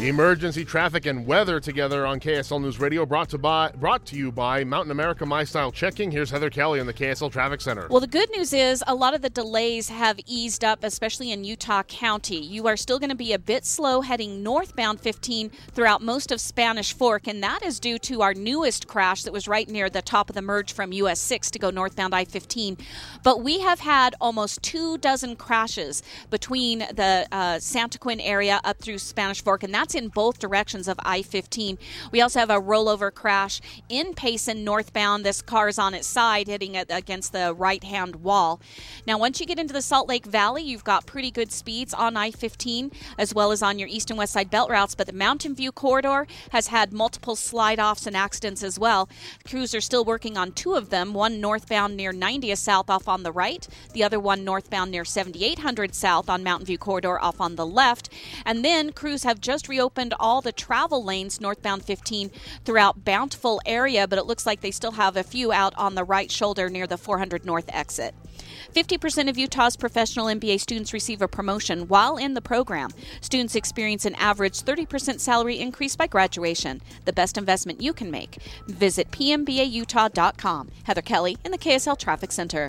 Emergency traffic and weather together on KSL News Radio, brought to you by Mountain America My Style Checking. Here's Heather Kelly in the KSL Traffic Center. Well, the good news is a lot of the delays have eased up, especially in Utah County. You are still going to be a bit slow heading northbound 15 throughout most of Spanish Fork, and that is due to our newest crash that was right near the top of the merge from US 6 to go northbound I-15. But we have had almost 24 crashes between the Santaquin area up through Spanish Fork, and that's in both directions of I-15. We also have a rollover crash in Payson northbound. This car is on its side hitting it against the right-hand wall. Now, once you get into the Salt Lake Valley, you've got pretty good speeds on I-15 as well as on your east and west side belt routes, but the Mountain View corridor has had multiple slide-offs and accidents as well. Crews are still working on two of them, one northbound near 90th South off on the right, the other one northbound near 7800 South on Mountain View corridor off on the left. And then crews have just reopened all the travel lanes northbound 15 throughout Bountiful area, but it looks like they still have a few out on the right shoulder near the 400 North exit. 50% of Utah's professional MBA students receive a promotion while in the program. Students experience an average 30% salary increase by graduation. The best investment you can make. Visit pmbautah.com. Heather Kelly in the KSL Traffic Center.